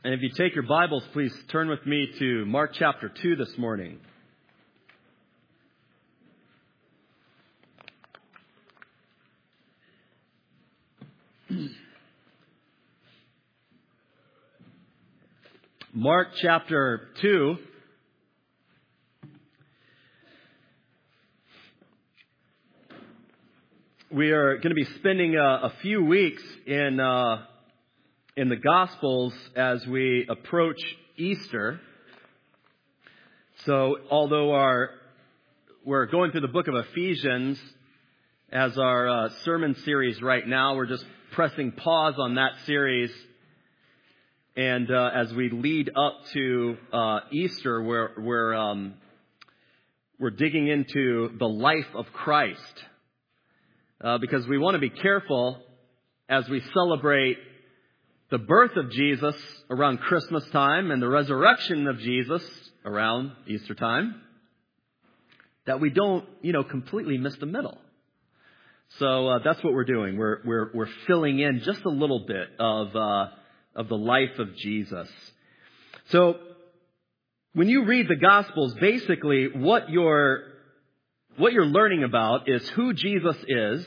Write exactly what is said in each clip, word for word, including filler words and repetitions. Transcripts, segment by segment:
And if you take your Bibles, please turn with me to Mark chapter two this morning. Mark chapter two. We are going to be spending a, a few weeks in uh, in the Gospels as we approach Easter. So, although our we're going through the book of Ephesians as our uh, sermon series right now, we're just pressing pause on that series. And uh, as we lead up to uh, Easter, we're we're um, we're digging into the life of Christ. Uh, because we want to be careful as we celebrate the birth of Jesus around Christmas time and the resurrection of Jesus around Easter time, that we don't, you know, completely miss the middle. So uh, that's what we're doing. We're we're we're filling in just a little bit of uh, of the life of Jesus. So when you read the Gospels, basically what you're What you're learning about is who Jesus is,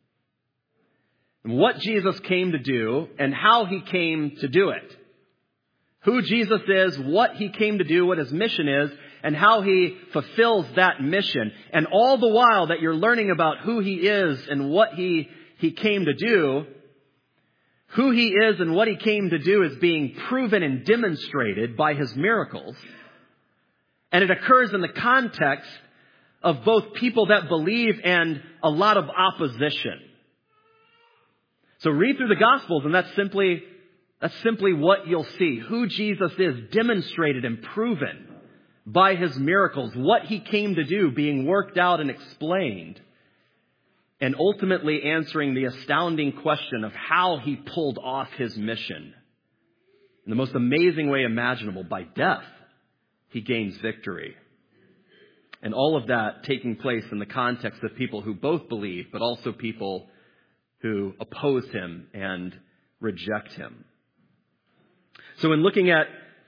what Jesus came to do, and how He came to do it. Who Jesus is, what He came to do, what His mission is, and how He fulfills that mission. And all the while that you're learning about who He is and what He, he came to do, who He is and what He came to do is being proven and demonstrated by His miracles. And it occurs in the context of both people that believe and a lot of opposition. So read through the Gospels and that's simply, that's simply what you'll see. Who Jesus is demonstrated and proven by His miracles. What He came to do being worked out and explained. And ultimately answering the astounding question of how He pulled off His mission. In the most amazing way imaginable, by death, He gains victory. And all of that taking place in the context of people who both believe, but also people who oppose Him and reject Him. So in looking at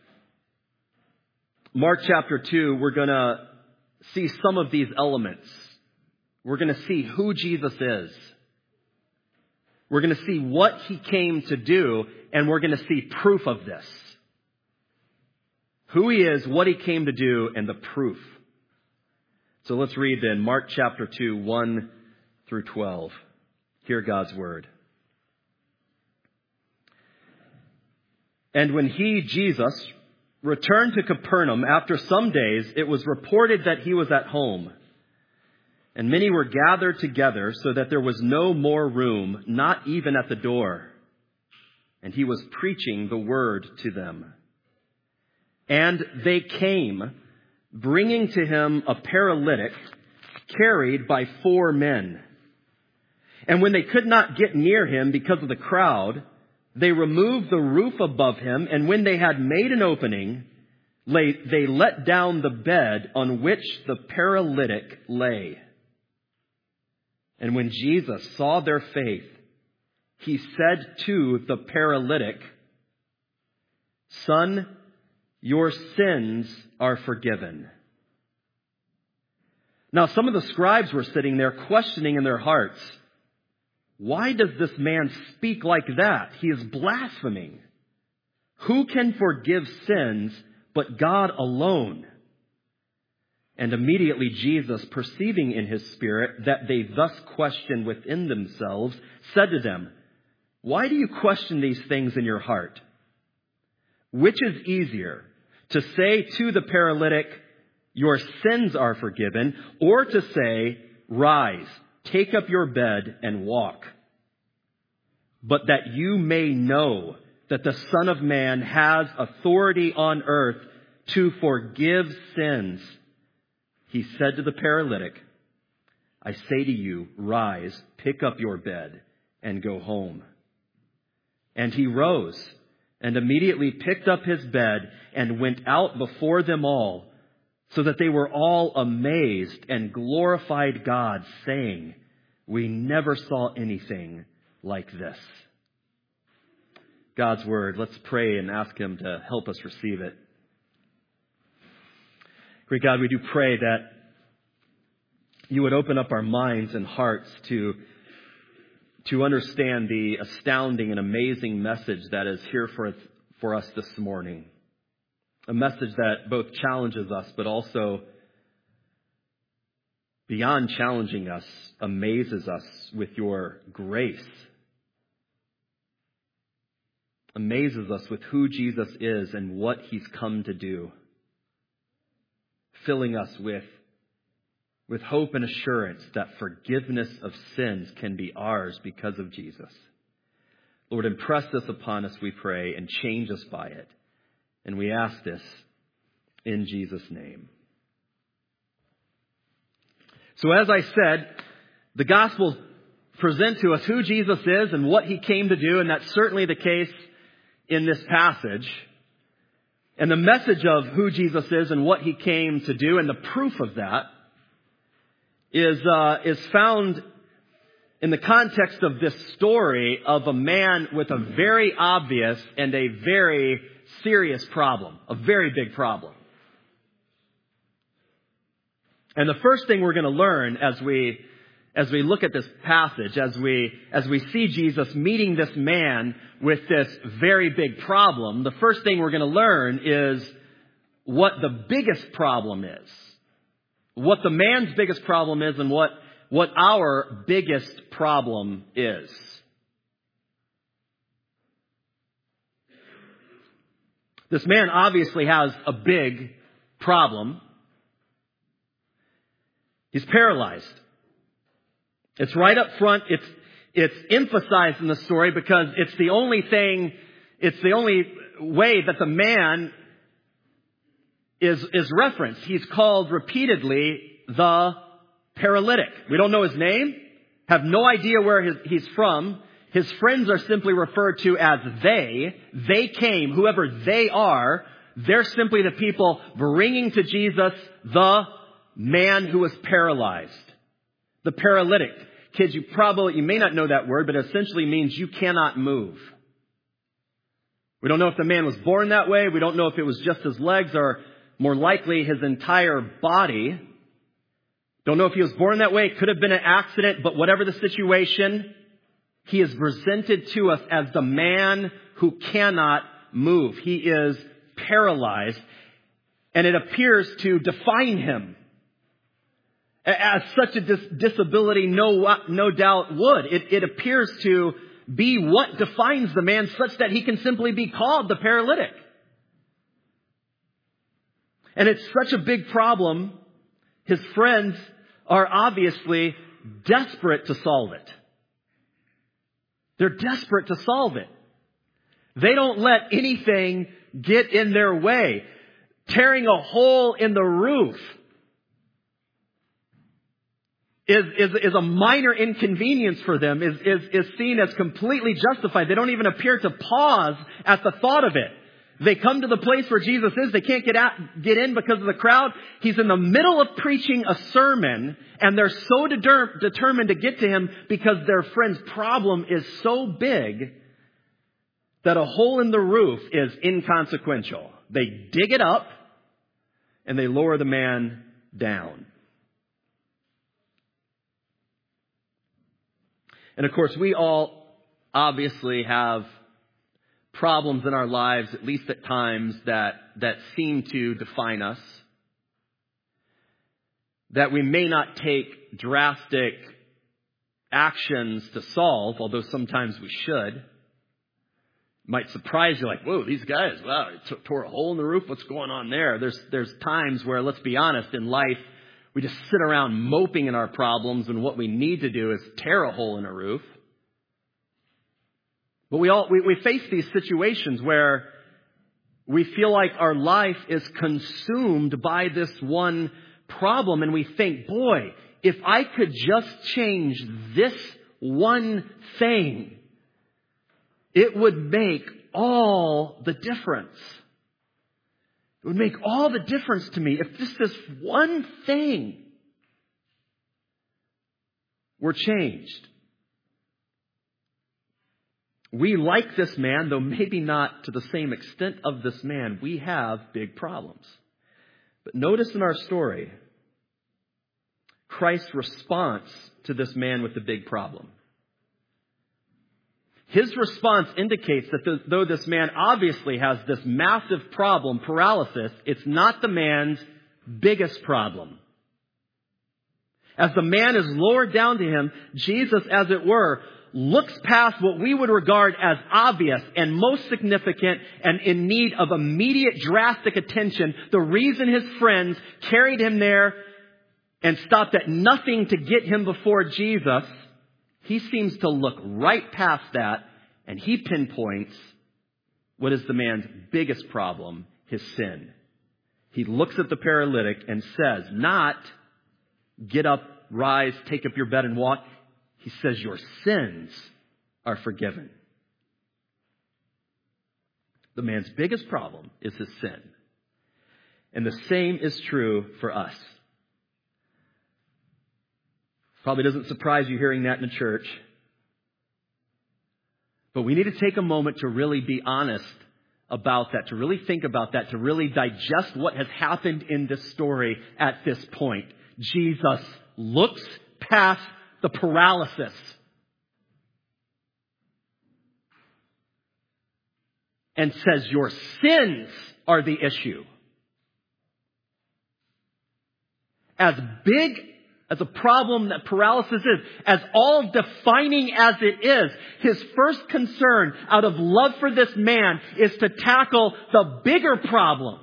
Mark chapter two, we're going to see some of these elements. We're going to see who Jesus is. We're going to see what He came to do, and we're going to see proof of this. Who He is, what He came to do, and the proof. So let's read then Mark chapter two, one through twelve. Hear God's word. And when He, Jesus, returned to Capernaum after some days, it was reported that He was at home. And many were gathered together so that there was no more room, not even at the door. And He was preaching the word to them. And they came, bringing to Him a paralytic carried by four men. And when they could not get near Him because of the crowd, they removed the roof above Him, and when they had made an opening, they let down the bed on which the paralytic lay. And when Jesus saw their faith, He said to the paralytic, "Son, your sins are forgiven." Now some of the scribes were sitting there questioning in their hearts, "Why does this man speak like that? He is blaspheming. Who can forgive sins but God alone?" And immediately Jesus, perceiving in His spirit that they thus questioned within themselves, said to them, "Why do you question these things in your heart? Which is easier, to say to the paralytic, 'Your sins are forgiven,' or to say, 'Rise, take up your bed and walk'? But that you may know that the Son of Man has authority on earth to forgive sins," He said to the paralytic, "I say to you, rise, pick up your bed, and go home." And he rose, and immediately picked up his bed, and went out before them all, so that they were all amazed and glorified God, saying, "We never saw anything like this." God's Word. Let's pray and ask Him to help us receive it. Great God, we do pray that You would open up our minds and hearts to, to understand the astounding and amazing message that is here for, for us this morning. A message that both challenges us, but also, beyond challenging us, amazes us with Your grace. Amazes us with who Jesus is and what He's come to do. Filling us with, with hope and assurance that forgiveness of sins can be ours because of Jesus. Lord, impress this upon us, we pray, and change us by it. And we ask this in Jesus' name. So as I said, the Gospels present to us who Jesus is and what He came to do, and that's certainly the case in this passage. And the message of who Jesus is and what He came to do, and the proof of that, is uh, is found in the context of this story of a man with a very obvious and a very serious problem, a very big problem. And the first thing we're going to learn as we as we look at this passage, as we as we see Jesus meeting this man with this very big problem, the first thing we're going to learn is what the biggest problem is. What the man's biggest problem is and what, what our biggest problem is. This man obviously has a big problem. He's paralyzed. It's right up front. It's, it's emphasized in the story because it's the only thing, it's the only way that the man is, is referenced. He's called repeatedly the paralytic. We don't know his name, have no idea where his, he's from. His friends are simply referred to as they. They came, whoever they are, they're simply the people bringing to Jesus the man who was paralyzed. The paralytic. Kids, you probably, you may not know that word, but it essentially means you cannot move. We don't know if the man was born that way. We don't know if it was just his legs or more likely his entire body. Don't know if he was born that way. It could have been an accident, but whatever the situation, he is presented to us as the man who cannot move. He is paralyzed, and it appears to define him. As such a dis- disability no, no doubt would. It, it appears to be what defines the man such that he can simply be called the paralytic. And it's such a big problem, his friends are obviously desperate to solve it. They're desperate to solve it. They don't let anything get in their way. Tearing a hole in the roof is, is, is a minor inconvenience for them, is, is, is seen as completely justified. They don't even appear to pause at the thought of it. They come to the place where Jesus is. They can't get out, get in because of the crowd. He's in the middle of preaching a sermon, and they're so deter- determined to get to him because their friend's problem is so big that a hole in the roof is inconsequential. They dig it up, and they lower the man down. And of course, we all obviously have problems in our lives, at least at times, that, that seem to define us. That we may not take drastic actions to solve, although sometimes we should. It might surprise you, like, whoa, these guys, wow, t- tore a hole in the roof. What's going on there? There's, there's times where, let's be honest, in life, we just sit around moping in our problems, and what we need to do is tear a hole in a roof. But we all we, we face these situations where we feel like our life is consumed by this one problem, and we think, boy, if I could just change this one thing, it would make all the difference. It would make all the difference to me if just this one thing were changed. we, like this man, though maybe not to the same extent of this man, we have big problems. But notice in our story, Christ's response to this man with the big problem. His response indicates that the, though this man obviously has this massive problem, paralysis, it's not the man's biggest problem. As the man is lowered down to him, Jesus, as it were, looks past what we would regard as obvious and most significant and in need of immediate drastic attention. The reason his friends carried him there and stopped at nothing to get him before Jesus, he seems to look right past that, and he pinpoints what is the man's biggest problem, his sin. He looks at the paralytic and says, not get up, rise, take up your bed and walk. He says, your sins are forgiven. The man's biggest problem is his sin. And the same is true for us. Probably doesn't surprise you hearing that in a church. But we need to take a moment to really be honest about that, to really think about that, to really digest what has happened in this story at this point. Jesus looks past the paralysis and says, your sins are the issue. As big as a problem that paralysis is, as all defining as it is, his first concern out of love for this man is to tackle the bigger problem.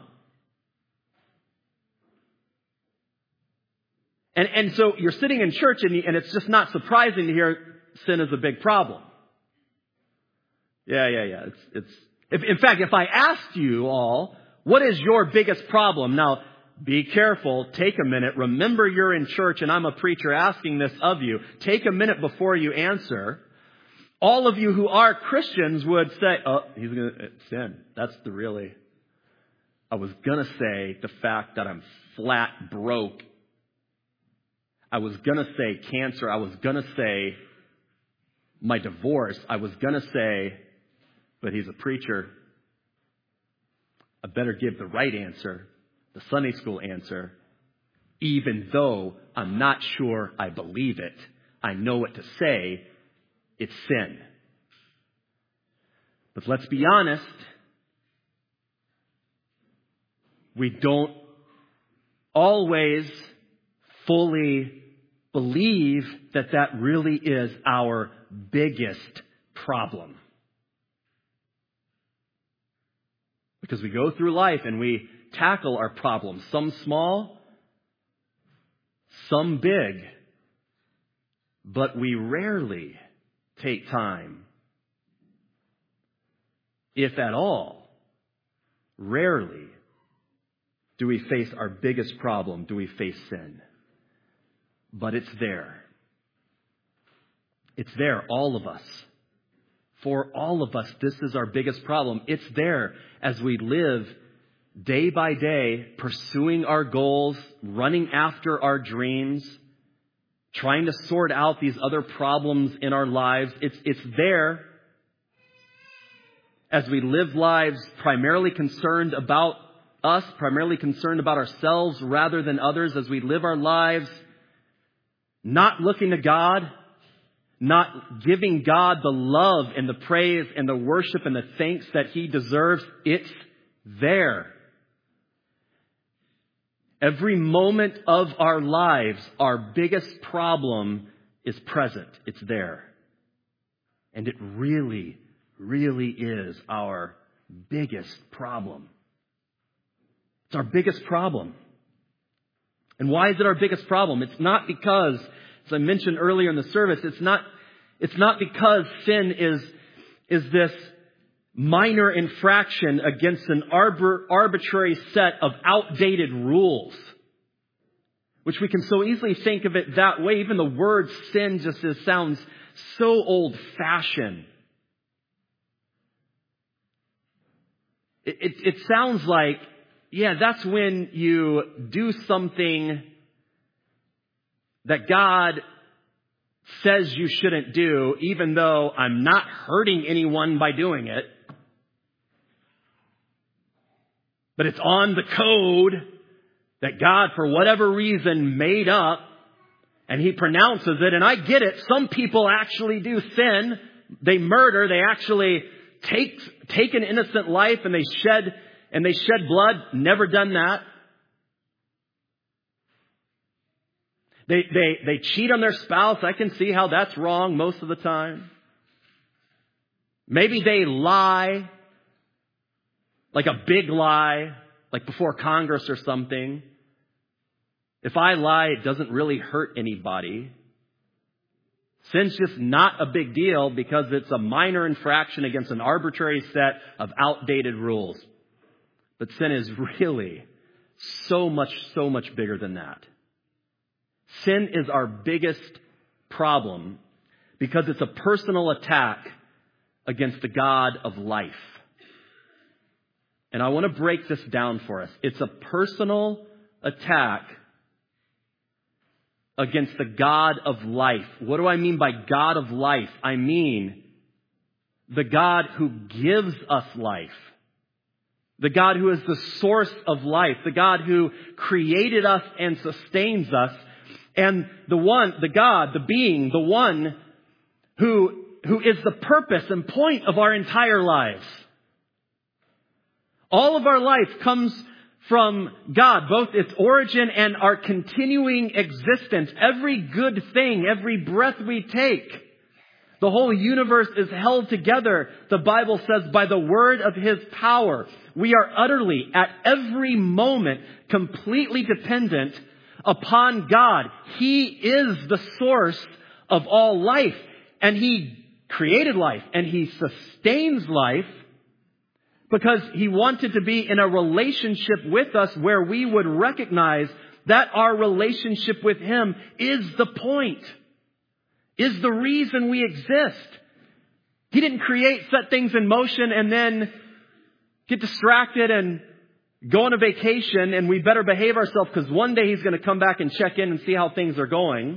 And, and so you're sitting in church and, you, and it's just not surprising to hear sin is a big problem. Yeah, yeah, yeah. It's, it's, if, in fact, if I asked you all, what is your biggest problem? Now, be careful. Take a minute. Remember you're in church and I'm a preacher asking this of you. Take a minute before you answer. All of you who are Christians would say, oh, he's going to sin. That's the really, I was going to say the fact that I'm flat broke. I was going to say cancer. I was going to say my divorce. I was going to say, but he's a preacher. I better give the right answer. The Sunday school answer, even though I'm not sure I believe it, I know what to say, it's sin. But let's be honest, we don't always fully believe that that really is our biggest problem. Because we go through life and we tackle our problems, some small, some big, but we rarely take time, if at all, rarely do we face our biggest problem, do we face sin. But it's there. It's there, all of us. For all of us, this is our biggest problem. It's there as we live day by day, pursuing our goals, running after our dreams, trying to sort out these other problems in our lives. It's, it's there as we live lives primarily concerned about us, primarily concerned about ourselves rather than others, as we live our lives not looking to God, not giving God the love and the praise and the worship and the thanks that He deserves. It's there. Every moment of our lives, our biggest problem is present. It's there. And it really, really is our biggest problem. It's our biggest problem. And why is it our biggest problem? It's not because, as I mentioned earlier in the service, it's not, it's not because sin is, is this minor infraction against an arbor, arbitrary set of outdated rules, which we can so easily think of it that way. Even the word sin just is, sounds so old-fashioned. It, it, it sounds like, yeah, that's when you do something that God says you shouldn't do, even though I'm not hurting anyone by doing it. But it's on the code that God, for whatever reason, made up, and He pronounces it. And I get it. Some people actually do sin. They murder. They actually take, take an innocent life and they shed, and they shed blood. Never done that. They, they, they cheat on their spouse. I can see how that's wrong most of the time. Maybe they lie, like a big lie, like before Congress or something. If I lie, it doesn't really hurt anybody. Sin's just not a big deal because it's a minor infraction against an arbitrary set of outdated rules. But sin is really so much, so much bigger than that. Sin is our biggest problem because it's a personal attack against the God of life. And I want to break this down for us. It's a personal attack against the God of life. What do I mean by God of life? I mean the God who gives us life. The God who is the source of life. The God who created us and sustains us. And the one, the God, the being, the one who, who is the purpose and point of our entire lives. All of our life comes from God, both its origin and our continuing existence. Every good thing, every breath we take, the whole universe is held together, the Bible says, by the word of His power. We are utterly, at every moment, completely dependent upon God. He is the source of all life. And He created life. And He sustains life because He wanted to be in a relationship with us where we would recognize that our relationship with Him is the point, is the reason we exist. He didn't create, set things in motion, and then get distracted and go on a vacation and we better behave ourselves because one day He's going to come back and check in and see how things are going.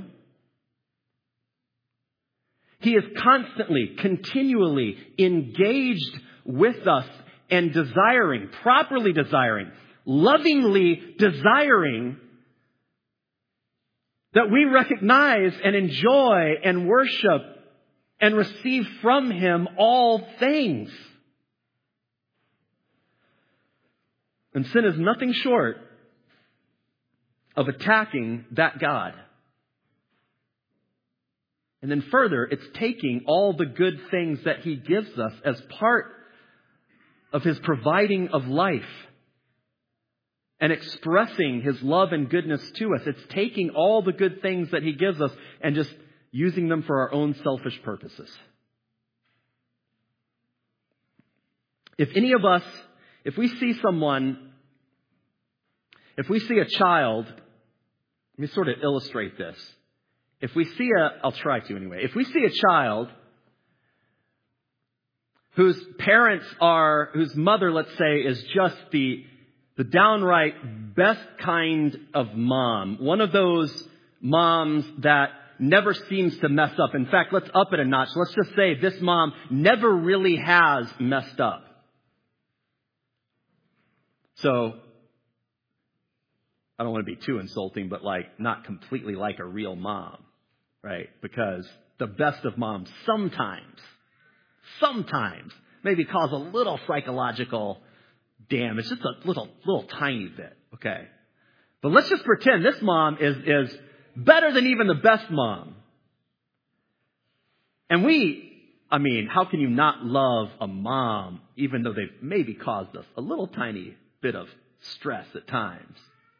He is constantly, continually engaged with us and desiring, properly desiring, lovingly desiring that we recognize and enjoy and worship and receive from Him all things. And sin is nothing short of attacking that God. And then further, it's taking all the good things that He gives us as part of His providing of life and expressing His love and goodness to us. It's taking all the good things that He gives us and just using them for our own selfish purposes. If any of us, if we see someone, if we see a child, let me sort of illustrate this. If we see a, I'll try to anyway. If we see a child whose parents are, whose mother, let's say, is just the, the downright best kind of mom, one of those moms that never seems to mess up. In fact, let's up it a notch. Let's just say this mom never really has messed up. So, I don't want to be too insulting, but like not completely like a real mom, right? Because the best of moms sometimes, sometimes maybe cause a little psychological damage, just a little, little tiny bit, okay? But let's just pretend this mom is, is better than even the best mom. And we, I mean, how can you not love a mom even though they've maybe caused us a little tiny bit of stress at times?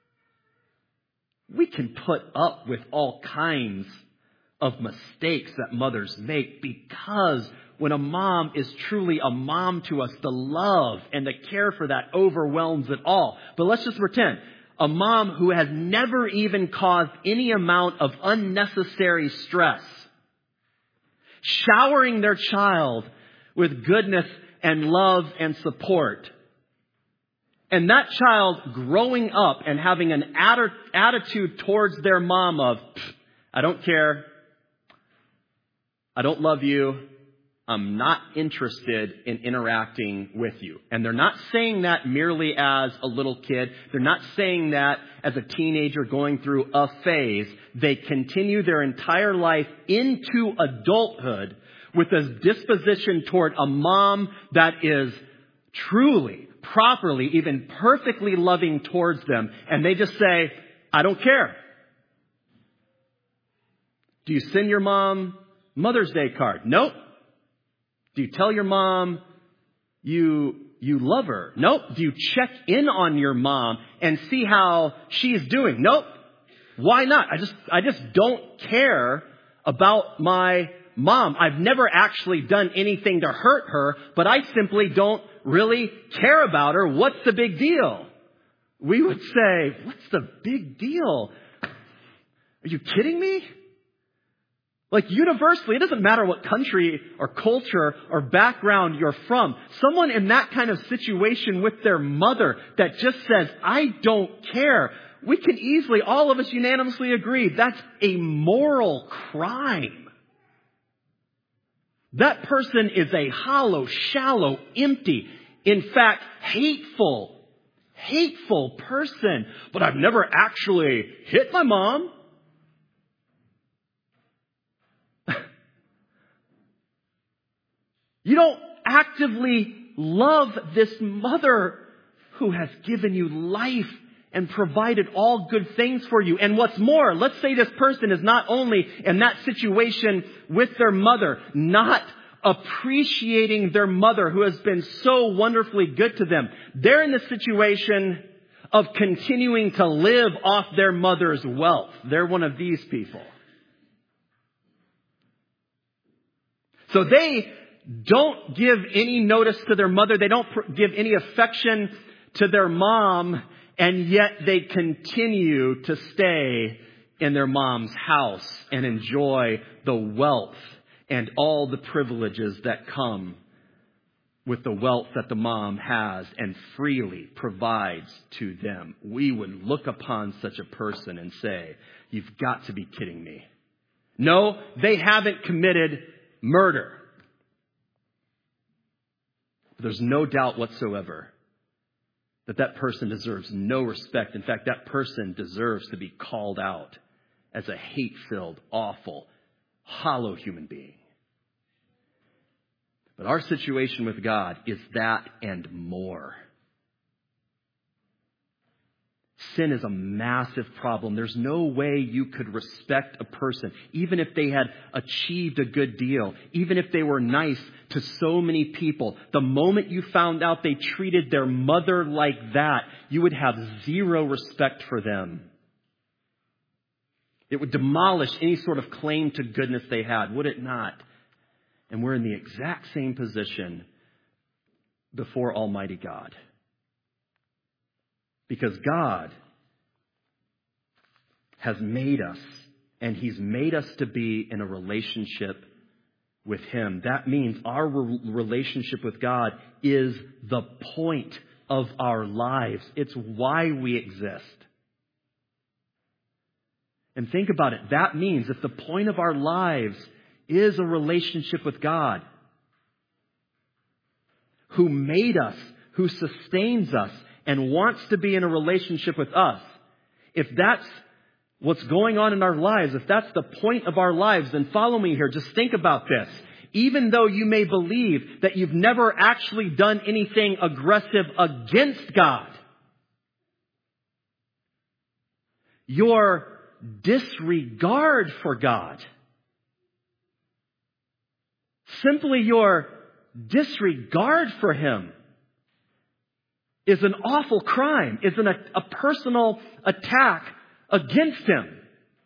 We can put up with all kinds of mistakes that mothers make because when a mom is truly a mom to us, the love and the care for that overwhelms it all. But let's just pretend a mom who has never even caused any amount of unnecessary stress, showering their child with goodness and love and support. And that child growing up and having an atti- attitude towards their mom of, I don't care, I don't love you. I'm not interested in interacting with you. And they're not saying that merely as a little kid. They're not saying that as a teenager going through a phase. They continue their entire life into adulthood with a disposition toward a mom that is truly, properly, even perfectly loving towards them. And they just say, I don't care. Do you send your mom Mother's Day card? Nope. Do you tell your mom you you love her? Nope. Do you check in on your mom and see how she's doing? Nope. Why not? I just I just don't care about my mom. I've never actually done anything to hurt her, but I simply don't really care about her. What's the big deal? We would say, what's the big deal? Are you kidding me? Like universally, it doesn't matter what country or culture or background you're from. Someone in that kind of situation with their mother that just says, I don't care. We can easily, all of us unanimously agree, that's a moral crime. That person is a hollow, shallow, empty, in fact, hateful, hateful person. But I've never actually hit my mom. You don't actively love this mother who has given you life and provided all good things for you. And what's more, let's say this person is not only in that situation with their mother, not appreciating their mother who has been so wonderfully good to them. They're in the situation of continuing to live off their mother's wealth. They're one of these people. So they don't give any notice to their mother. They don't give any affection to their mom. And yet they continue to stay in their mom's house and enjoy the wealth and all the privileges that come with the wealth that the mom has and freely provides to them. We would look upon such a person and say, you've got to be kidding me. No, they haven't committed murder. There's no doubt whatsoever that that person deserves no respect. In fact, that person deserves to be called out as a hate-filled, awful, hollow human being. But our situation with God is that and more. Sin is a massive problem. There's no way you could respect a person, even if they had achieved a good deal, even if they were nice to so many people. The moment you found out they treated their mother like that, you would have zero respect for them. It would demolish any sort of claim to goodness they had, would it not? And we're in the exact same position before Almighty God. Because God has made us, and He's made us to be in a relationship with Him. That means our re- relationship with God is the point of our lives. It's why we exist. And think about it. That means if the point of our lives is a relationship with God, who made us, who sustains us, and wants to be in a relationship with us, if that's what's going on in our lives, if that's the point of our lives, then follow me here. Just think about this. Even though you may believe that you've never actually done anything aggressive against God, your disregard for God, simply your disregard for Him, is an awful crime, is an, a, a personal attack against Him.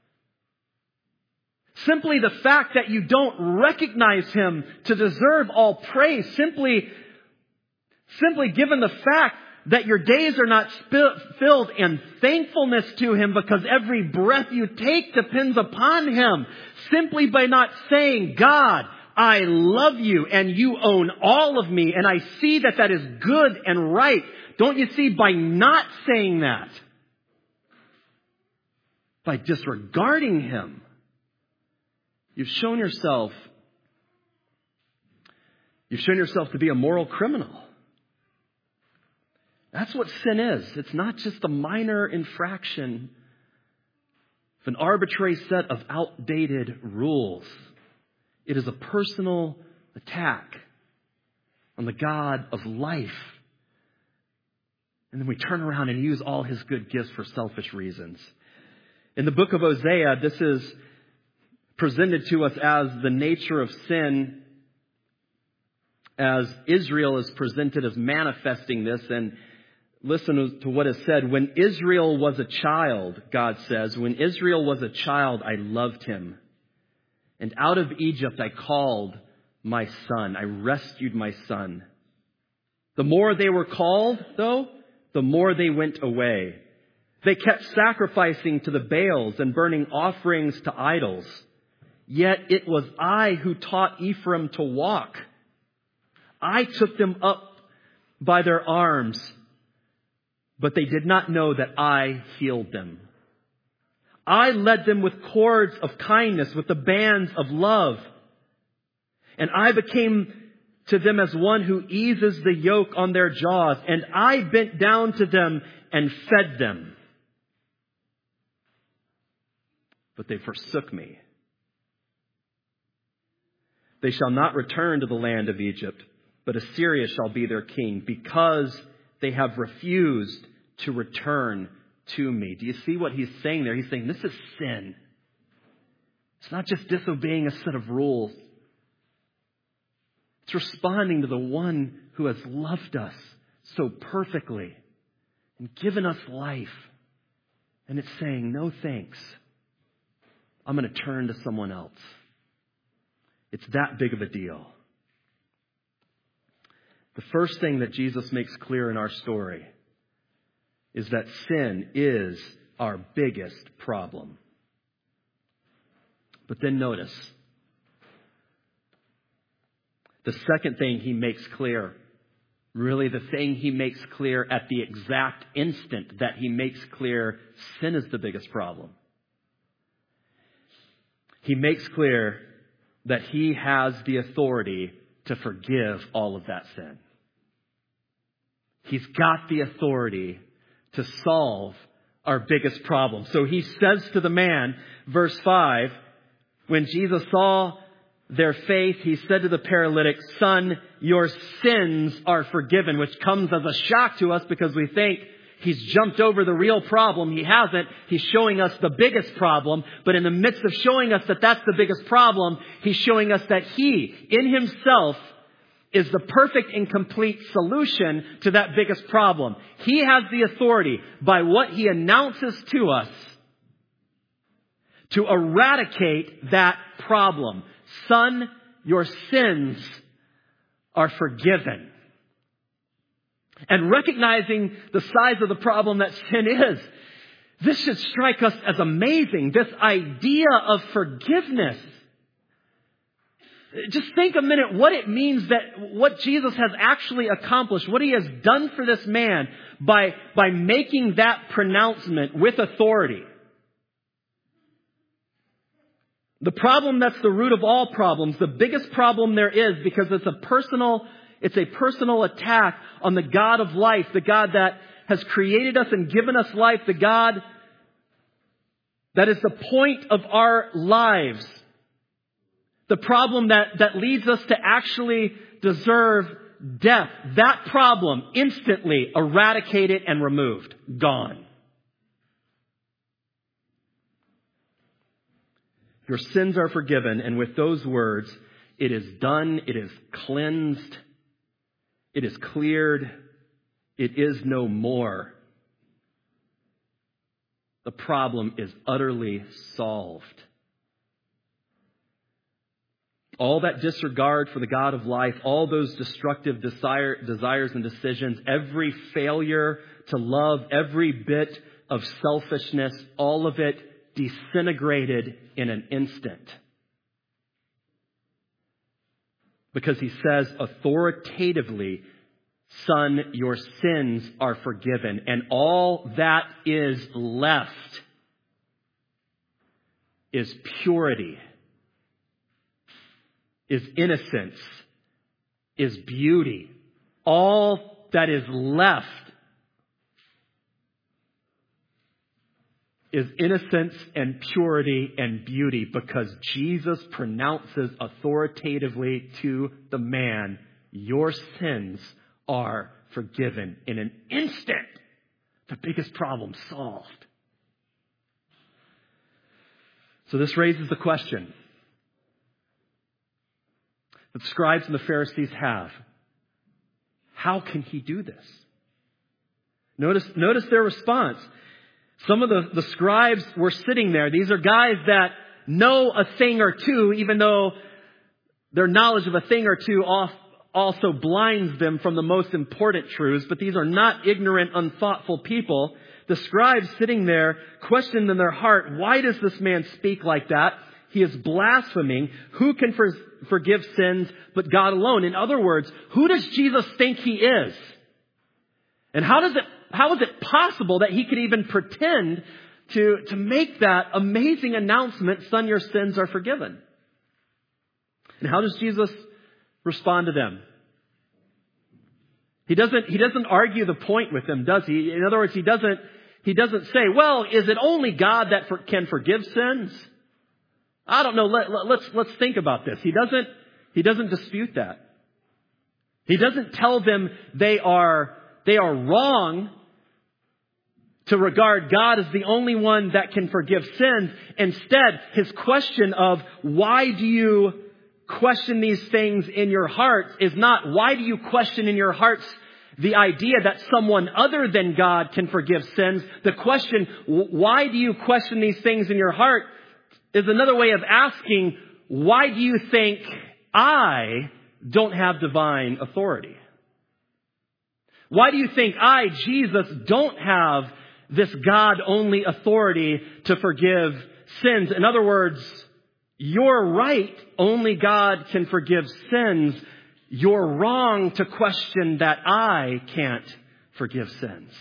Simply the fact that you don't recognize Him to deserve all praise, simply, simply given the fact that your days are not sp- filled in thankfulness to Him because every breath you take depends upon Him, simply by not saying, God, I love you and you own all of me and I see that that is good and right. Don't you see, by not saying that, by disregarding Him, you've shown yourself You've shown yourself to be a moral criminal. That's what sin is. It's not just a minor infraction of an arbitrary set of outdated rules. It is a personal attack on the God of life. And then we turn around and use all his good gifts for selfish reasons. In the book of Hosea, this is presented to us as the nature of sin, as Israel is presented as manifesting this. And listen to what is said. When Israel was a child, God says, when Israel was a child, I loved him. And out of Egypt I called my son. I rescued my son. The more they were called, though, the more they went away. They kept sacrificing to the Baals and burning offerings to idols. Yet it was I who taught Ephraim to walk. I took them up by their arms, but they did not know that I healed them. I led them with cords of kindness, with the bands of love. And I became to them as one who eases the yoke on their jaws. And I bent down to them and fed them. But they forsook me. They shall not return to the land of Egypt, but Assyria shall be their king, because they have refused to return to me. Do you see what he's saying there? He's saying this is sin. It's not just disobeying a set of rules. It's responding to the one who has loved us so perfectly and given us life. And it's saying, no thanks. I'm going to turn to someone else. It's that big of a deal. The first thing that Jesus makes clear in our story is that sin is our biggest problem. But then notice, the second thing he makes clear, really the thing he makes clear at the exact instant that he makes clear sin is the biggest problem. He makes clear that he has the authority to forgive all of that sin. He's got the authority to solve our biggest problem. So he says to the man, verse five, when Jesus saw their faith, he said to the paralytic, son, your sins are forgiven, which comes as a shock to us because we think he's jumped over the real problem. He hasn't. He's showing us the biggest problem. But in the midst of showing us that that's the biggest problem, he's showing us that he, in himself, is the perfect and complete solution to that biggest problem. He has the authority by what he announces to us to eradicate that problem. Son, your sins are forgiven. And recognizing the size of the problem that sin is, this should strike us as amazing. This idea of forgiveness. Just think a minute what it means that what Jesus has actually accomplished, what he has done for this man by, by making that pronouncement with authority. The problem that's the root of all problems, the biggest problem there is, because it's a personal, it's a personal attack on the God of life, the God that has created us and given us life, the God that is the point of our lives. The problem that, that leads us to actually deserve death. That problem instantly eradicated and removed. Gone. Your sins are forgiven, and with those words, it is done, it is cleansed, it is cleared, it is no more. The problem is utterly solved. All that disregard for the God of life, all those destructive desire, desires and decisions, every failure to love, every bit of selfishness, all of it disintegrated in an instant. Because he says authoritatively, son, your sins are forgiven. And all that is left is purity, is innocence, is beauty. All that is left is innocence and purity and beauty, because Jesus pronounces authoritatively to the man, your sins are forgiven. In an instant, the biggest problem solved. So this raises the question that the scribes and the Pharisees have. How can he do this? Notice, notice their response. Some of the, the scribes were sitting there. These are guys that know a thing or two, even though their knowledge of a thing or two off, also blinds them from the most important truths. But these are not ignorant, unthoughtful people. The scribes sitting there questioned in their heart, why does this man speak like that? He is blaspheming. Who can for, forgive sins but God alone? In other words, who does Jesus think he is? And how does it, how is it possible that he could even pretend to, to make that amazing announcement, son, your sins are forgiven? And how does Jesus respond to them? He doesn't, he doesn't argue the point with them, does he? In other words, he doesn't, he doesn't say, well, is it only God that for, can forgive sins? I don't know. Let, let, let's, let's think about this. He doesn't, he doesn't dispute that. He doesn't tell them they are, they are wrong to regard God as the only one that can forgive sins. Instead, his question of why do you question these things in your hearts is not why do you question in your hearts the idea that someone other than God can forgive sins. The question, why do you question these things in your heart, is another way of asking, why do you think I don't have divine authority? Why do you think I, Jesus, don't have this God-only authority to forgive sins? In other words, you're right, only God can forgive sins. You're wrong to question that I can't forgive sins.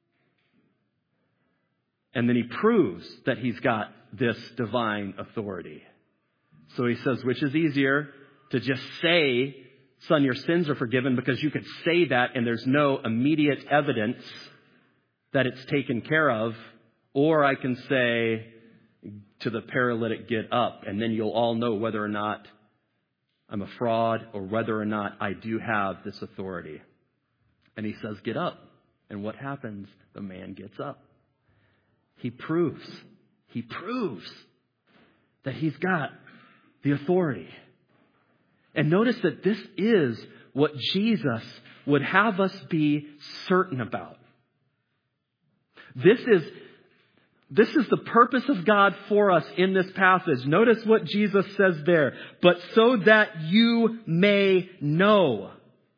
And then he proves that he's got this divine authority. So he says, which is easier, to just say, son, your sins are forgiven, because you could say that and there's no immediate evidence that it's taken care of, or I can say to the paralytic, get up, and then you'll all know whether or not I'm a fraud or whether or not I do have this authority. And he says, get up. And what happens? The man gets up. He proves, he proves that he's got the authority. And notice that this is what Jesus would have us be certain about. This is This is the purpose of God for us in this passage. Notice what Jesus says there. But so that you may know.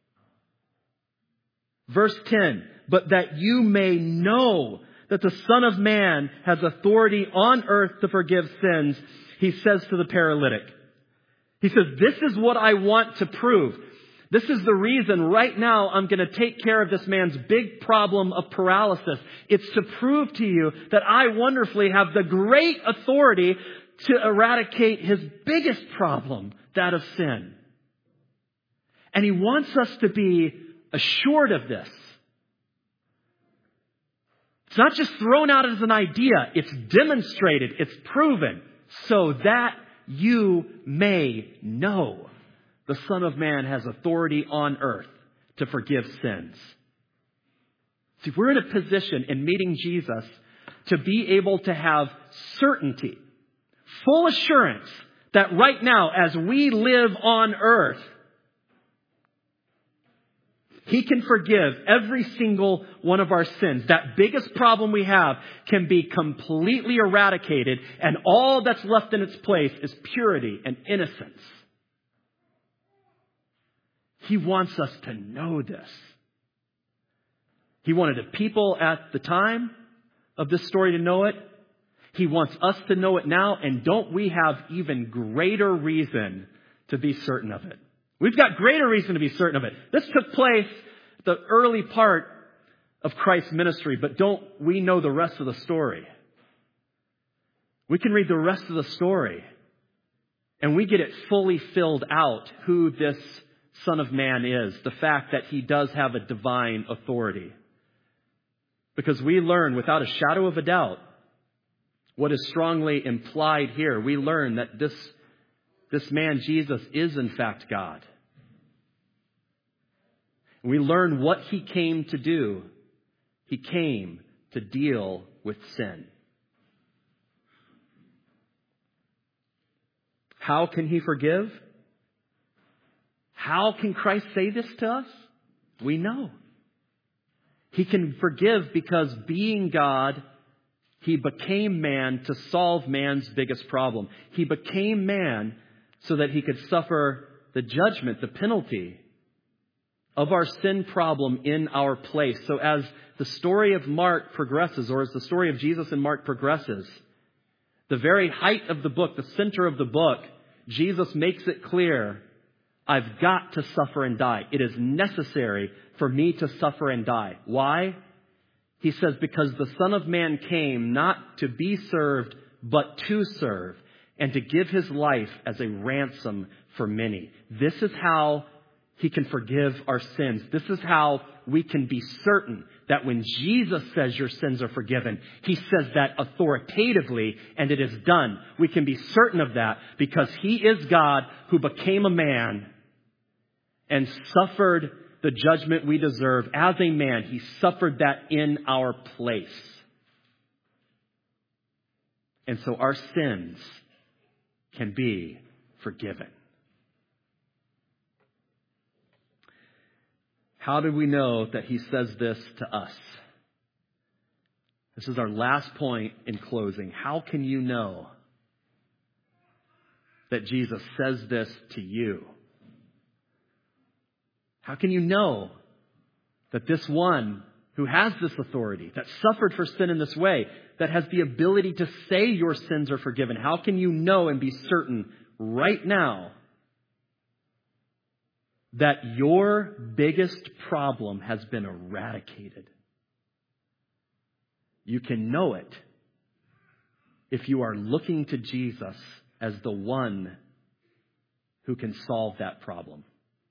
Verse ten. But that you may know that the Son of Man has authority on earth to forgive sins, he says to the paralytic. He says, this is what I want to prove. This is the reason right now I'm going to take care of this man's big problem of paralysis. It's to prove to you that I wonderfully have the great authority to eradicate his biggest problem, that of sin. And he wants us to be assured of this. It's not just thrown out as an idea. It's demonstrated. It's proven. So that you may know. The Son of Man has authority on earth to forgive sins. See, we're in a position in meeting Jesus to be able to have certainty, full assurance that right now, as we live on earth, he can forgive every single one of our sins. That biggest problem we have can be completely eradicated, and all that's left in its place is purity and innocence. He wants us to know this. He wanted the people at the time of this story to know it. He wants us to know it now. And don't we have even greater reason to be certain of it? We've got greater reason to be certain of it. This took place at the early part of Christ's ministry, but don't we know the rest of the story? We can read the rest of the story, and we get it fully filled out who this Son of Man is, the fact that he does have a divine authority. Because we learn without a shadow of a doubt what is strongly implied here. We learn that this, this man, Jesus, is in fact God. We learn what he came to do. He came to deal with sin. How can he forgive? How can Christ say this to us? We know. He can forgive because being God, he became man to solve man's biggest problem. He became man so that he could suffer the judgment, the penalty of our sin problem in our place. So as the story of Mark progresses, or as the story of Jesus in Mark progresses, the very height of the book, the center of the book, Jesus makes it clear, I've got to suffer and die. It is necessary for me to suffer and die. Why? He says, because the Son of Man came not to be served, but to serve, and to give his life as a ransom for many. This is how he can forgive our sins. This is how we can be certain that when Jesus says your sins are forgiven, he says that authoritatively, and it is done. We can be certain of that because he is God who became a man and suffered the judgment we deserve as a man. He suffered that in our place. And so our sins can be forgiven. How do we know that he says this to us? This is our last point in closing. How can you know that Jesus says this to you? How can you know that this one who has this authority, that suffered for sin in this way, that has the ability to say your sins are forgiven, how can you know and be certain right now that your biggest problem has been eradicated? You can know it if you are looking to Jesus as the one who can solve that problem.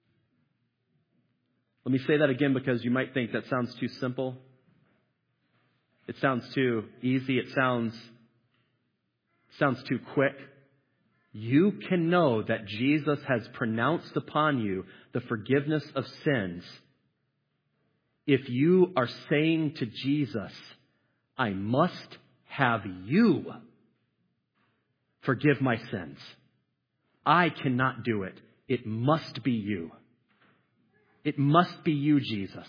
Let me say that again because you might think that sounds too simple. It sounds too easy. It sounds, sounds too quick. You can know that Jesus has pronounced upon you the forgiveness of sins if you are saying to Jesus, I must have you forgive my sins. I cannot do it. It must be you. It must be you, Jesus.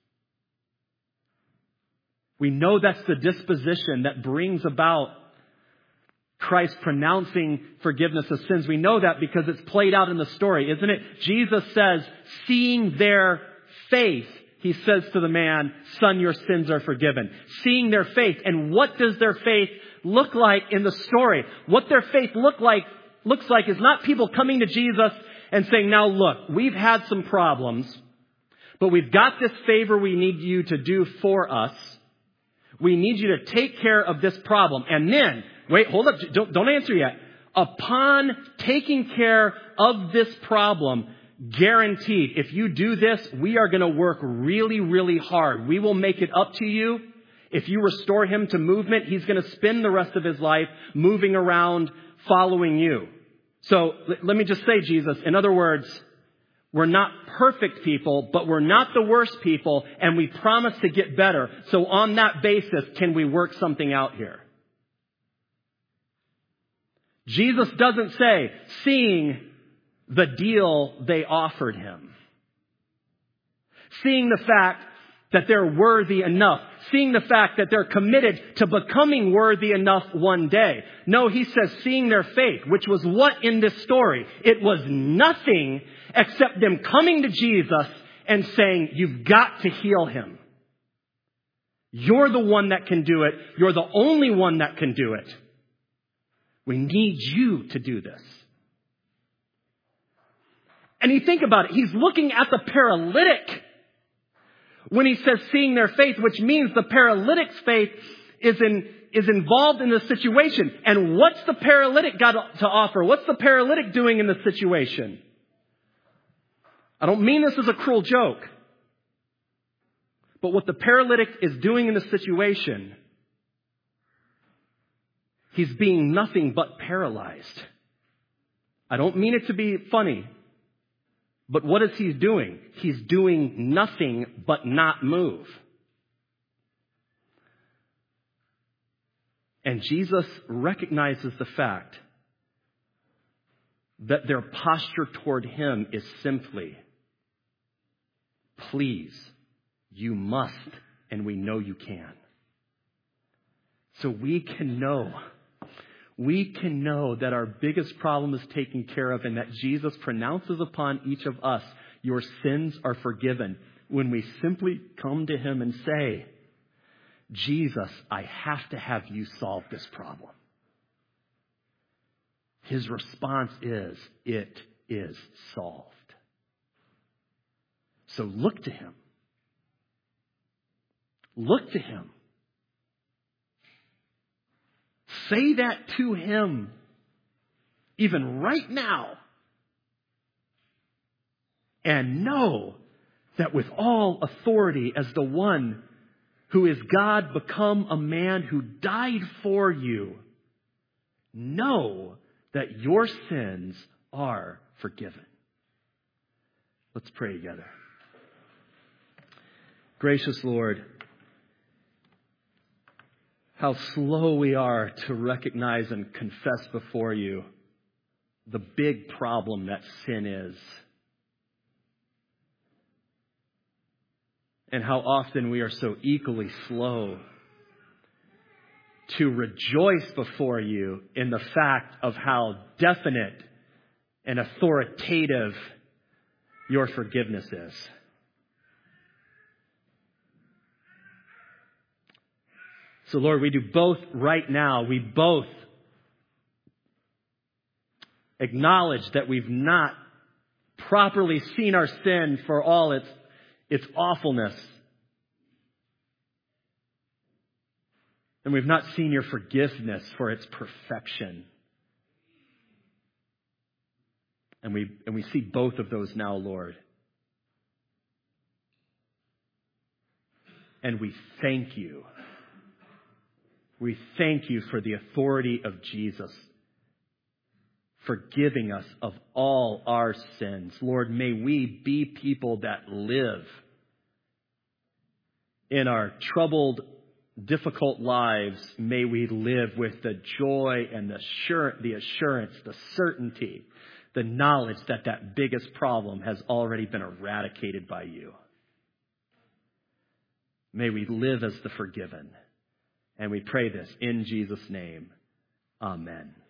We know that's the disposition that brings about Christ pronouncing forgiveness of sins. We know that because it's played out in the story, isn't it? Jesus says, seeing their faith, he says to the man, son, your sins are forgiven. Seeing their faith. And what does their faith look like in the story? What their faith look like, looks like is not people coming to Jesus and saying, now look, we've had some problems, but we've got this favor we need you to do for us. We need you to take care of this problem. And then, wait, hold up, don't, don't answer yet. Upon taking care of this problem, guaranteed, if you do this, we are going to work really, really hard. We will make it up to you. If you restore him to movement, he's going to spend the rest of his life moving around, following you. So let me just say, Jesus, in other words, we're not perfect people, but we're not the worst people, and we promise to get better. So on that basis, can we work something out here? Jesus doesn't say, seeing the deal they offered him, seeing the fact that they're worthy enough, seeing the fact that they're committed to becoming worthy enough one day. No, he says seeing their faith, which was what in this story? It was nothing except them coming to Jesus and saying, you've got to heal him. You're the one that can do it. You're the only one that can do it. We need you to do this. And you think about it, he's looking at the paralytic when he says seeing their faith, which means the paralytic's faith is in, is involved in the situation. And what's the paralytic got to offer? What's the paralytic doing in the situation? I don't mean this as a cruel joke. But what the paralytic is doing in the situation, he's being nothing but paralyzed. I don't mean it to be funny. But what is he doing? He's doing nothing but not move. And Jesus recognizes the fact that their posture toward him is simply, please, you must, and we know you can. So we can know, we can know that our biggest problem is taken care of and that Jesus pronounces upon each of us, your sins are forgiven, when we simply come to him and say, Jesus, I have to have you solve this problem. His response is, it is solved. So look to him. Look to him. Say that to him, even right now. And know that with all authority, as the one who is God become a man who died for you, know that your sins are forgiven. Let's pray together. Gracious Lord, how slow we are to recognize and confess before you the big problem that sin is. And how often we are so equally slow to rejoice before you in the fact of how definite and authoritative your forgiveness is. So Lord, we do both right now. We both acknowledge that we've not properly seen our sin for all its, its awfulness. And we've not seen your forgiveness for its perfection. And we, and we see both of those now, Lord. And we thank you. We thank you for the authority of Jesus, forgiving us of all our sins. Lord, may we be people that live in our troubled, difficult lives. May we live with the joy and the assurance, the assurance, the certainty, the knowledge that that biggest problem has already been eradicated by you. May we live as the forgiven. And we pray this in Jesus' name. Amen.